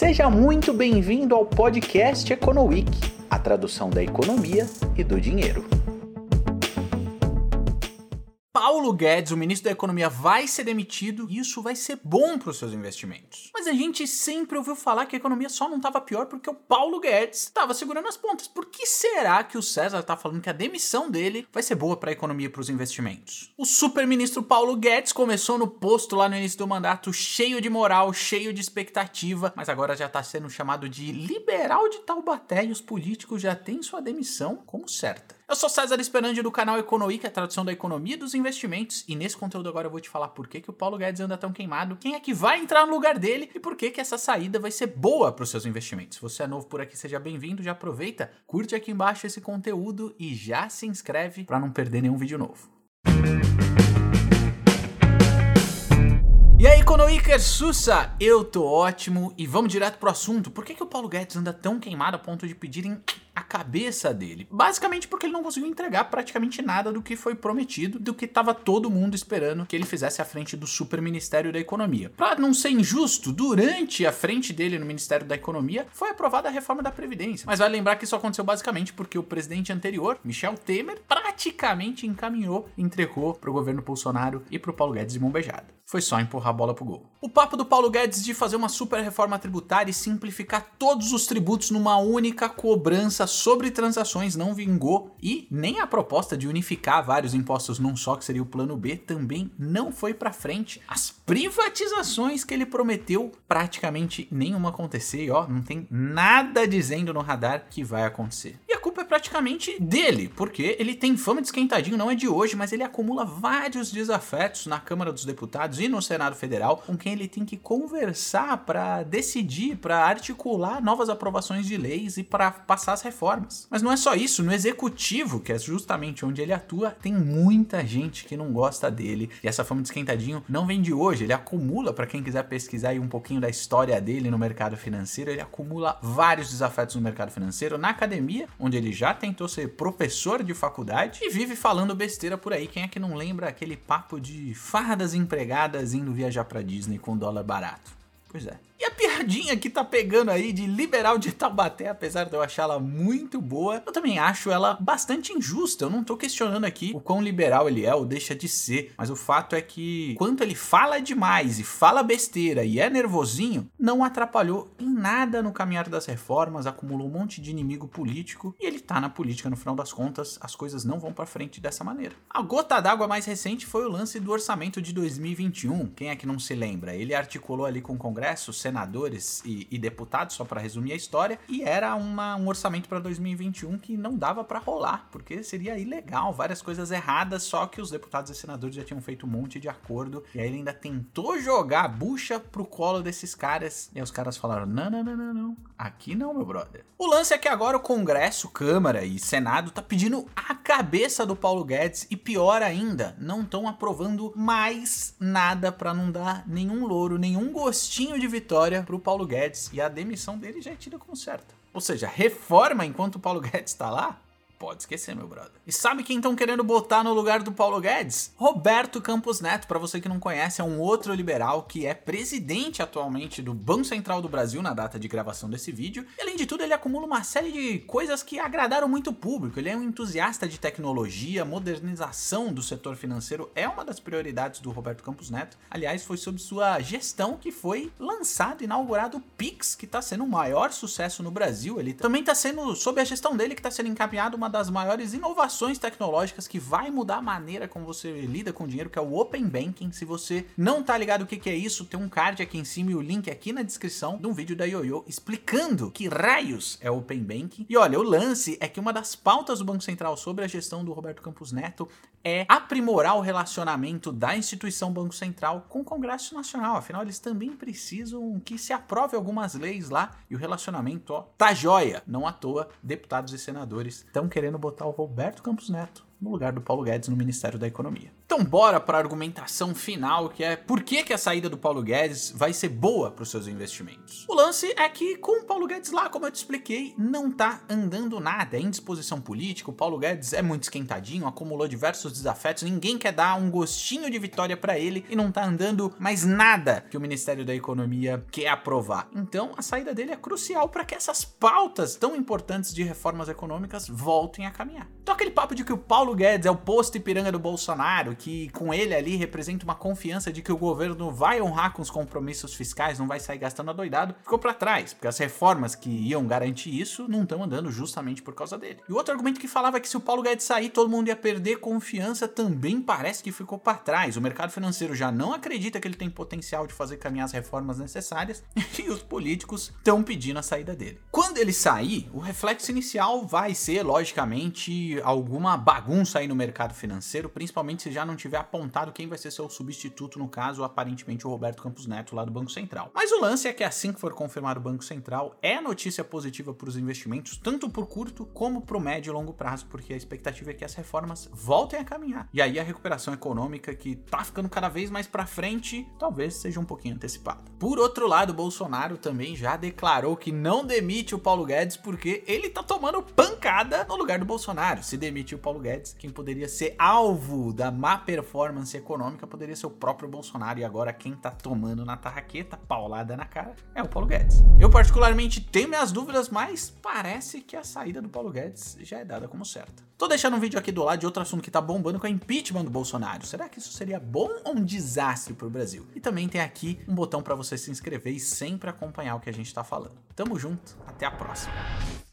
Seja muito bem-vindo ao podcast EconoWeek, a tradução da economia e do dinheiro. Paulo Guedes, o ministro da Economia, vai ser demitido e isso vai ser bom para os seus investimentos. Mas a gente sempre ouviu falar que a economia só não estava pior porque o Paulo Guedes estava segurando as pontas. Por que será que o César está falando que a demissão dele vai ser boa para a economia e para os investimentos? O super-ministro Paulo Guedes começou no posto lá no início do mandato cheio de moral, cheio de expectativa, mas agora já está sendo chamado de liberal de Taubaté e os políticos já têm sua demissão como certa. Eu sou César Esperandi do canal EconoWeek, a tradução da economia e dos investimentos, e nesse conteúdo agora eu vou te falar por que o Paulo Guedes anda tão queimado, quem é que vai entrar no lugar dele e por que essa saída vai ser boa para os seus investimentos. Se você é novo por aqui, seja bem-vindo, já aproveita, curte aqui embaixo esse conteúdo e já se inscreve para não perder nenhum vídeo novo. E aí, EconoWeekers, sussa! Eu tô ótimo e vamos direto pro assunto. Por que o Paulo Guedes anda tão queimado a ponto de pedirem a cabeça dele? Basicamente porque ele não conseguiu entregar praticamente nada do que foi prometido, do que tava todo mundo esperando que ele fizesse à frente do Super Ministério da Economia. Pra não ser injusto, durante a frente dele no Ministério da Economia foi aprovada a reforma da Previdência. Mas vai lembrar que isso aconteceu basicamente porque o presidente anterior, Michel Temer, praticamente entregou pro governo Bolsonaro e pro Paulo Guedes de mão beijada. Foi só empurrar a bola pro gol. O papo do Paulo Guedes de fazer uma super reforma tributária e simplificar todos os tributos numa única cobrança sobre transações não vingou e nem a proposta de unificar vários impostos num só, que seria o plano B, também não foi pra frente. As privatizações que ele prometeu, praticamente nenhuma acontecer e não tem nada dizendo no radar que vai acontecer. E a culpa é praticamente dele, porque ele tem fama de esquentadinho, não é de hoje, mas ele acumula vários desafetos na Câmara dos Deputados e no Senado Federal, com quem ele tem que conversar para decidir, para articular novas aprovações de leis e para passar as reformas. Mas não é só isso, no Executivo, que é justamente onde ele atua, tem muita gente que não gosta dele, e essa fama de esquentadinho não vem de hoje, ele acumula, para quem quiser pesquisar aí um pouquinho da história dele no mercado financeiro, ele acumula vários desafetos no mercado financeiro, na academia, onde ele já tentou ser professor de faculdade e vive falando besteira por aí. Quem é que não lembra aquele papo de fardas empregadas indo viajar pra Disney com dólar barato? Pois é. E a piadinha que tá pegando aí de liberal de Taubaté, apesar de eu achá-la muito boa, eu também acho ela bastante injusta. Eu não tô questionando aqui o quão liberal ele é ou deixa de ser, mas o fato é que quanto ele fala demais e fala besteira e é nervosinho, não atrapalhou em nada no caminhar das reformas, acumulou um monte de inimigo político e ele tá na política, no final das contas, as coisas não vão pra frente dessa maneira. A gota d'água mais recente foi o lance do orçamento de 2021. Quem é que não se lembra? Ele articulou ali com o Congresso, senadores e deputados, só para resumir a história, e era um orçamento para 2021 que não dava para rolar, porque seria ilegal, várias coisas erradas, só que os deputados e senadores já tinham feito um monte de acordo, e aí ele ainda tentou jogar a bucha pro colo desses caras, e aí os caras falaram, não, aqui não, meu brother. O lance é que agora o Congresso, Câmara e Senado tá pedindo a cabeça do Paulo Guedes, e pior ainda, não estão aprovando mais nada para não dar nenhum louro, nenhum gostinho de vitória pro Paulo Guedes, e a demissão dele já é tida como certa. Ou seja, reforma enquanto o Paulo Guedes tá lá? Pode esquecer, meu brother. E sabe quem estão querendo botar no lugar do Paulo Guedes? Roberto Campos Neto, para você que não conhece, é um outro liberal que é presidente atualmente do Banco Central do Brasil na data de gravação desse vídeo. E, além de tudo, ele acumula uma série de coisas que agradaram muito o público. Ele é um entusiasta de tecnologia, modernização do setor financeiro é uma das prioridades do Roberto Campos Neto. Aliás, foi sob sua gestão que foi lançado, inaugurado o Pix, que está sendo o maior sucesso no Brasil. Ele também está sendo, sob a gestão dele, que está sendo encaminhado uma das maiores inovações tecnológicas que vai mudar a maneira como você lida com o dinheiro, que é o Open Banking. Se você não tá ligado o que é isso, tem um card aqui em cima e o link aqui na descrição de um vídeo da Yoyo explicando que raios é o Open Banking. E olha, o lance é que uma das pautas do Banco Central sobre a gestão do Roberto Campos Neto é aprimorar o relacionamento da instituição Banco Central com o Congresso Nacional. Afinal, eles também precisam que se aprove algumas leis lá e o relacionamento, tá jóia. Não à toa, deputados e senadores estão querendo botar o Roberto Campos Neto no lugar do Paulo Guedes no Ministério da Economia. Então bora para a argumentação final, que é por que a saída do Paulo Guedes vai ser boa para os seus investimentos. O lance é que com o Paulo Guedes lá, como eu te expliquei, não tá andando nada, é indisposição política, o Paulo Guedes é muito esquentadinho, acumulou diversos desafetos, ninguém quer dar um gostinho de vitória para ele e não tá andando mais nada que o Ministério da Economia quer aprovar. Então a saída dele é crucial para que essas pautas tão importantes de reformas econômicas voltem a caminhar. Então aquele papo de que o Paulo Guedes é o posto Ipiranga do Bolsonaro, que com ele ali representa uma confiança de que o governo vai honrar com os compromissos fiscais, não vai sair gastando adoidado, ficou para trás, porque as reformas que iam garantir isso não estão andando justamente por causa dele. E o outro argumento que falava que se o Paulo Guedes sair, todo mundo ia perder confiança, também parece que ficou para trás. O mercado financeiro já não acredita que ele tem potencial de fazer caminhar as reformas necessárias e os políticos estão pedindo a saída dele. Quando ele sair, o reflexo inicial vai ser, logicamente, alguma bagunça aí no mercado financeiro, principalmente se já não tiver apontado quem vai ser seu substituto, no caso, aparentemente o Roberto Campos Neto lá do Banco Central. Mas o lance é que assim que for confirmado o Banco Central, é notícia positiva para os investimentos, tanto por curto como para o médio e longo prazo, porque a expectativa é que as reformas voltem a caminhar. E aí a recuperação econômica, que tá ficando cada vez mais para frente, talvez seja um pouquinho antecipada. Por outro lado, o Bolsonaro também já declarou que não demite o Paulo Guedes porque ele tá tomando pancada no lugar do Bolsonaro. Se demitir o Paulo Guedes, quem poderia ser alvo da má performance econômica poderia ser o próprio Bolsonaro, e agora quem tá tomando na tarraqueta, paulada na cara, é o Paulo Guedes. Eu particularmente tenho minhas dúvidas, mas parece que a saída do Paulo Guedes já é dada como certa. Tô deixando um vídeo aqui do lado de outro assunto que tá bombando, com o impeachment do Bolsonaro. Será que isso seria bom ou um desastre pro Brasil? E também tem aqui um botão para você se inscrever e sempre acompanhar o que a gente tá falando. Tamo junto, até a próxima.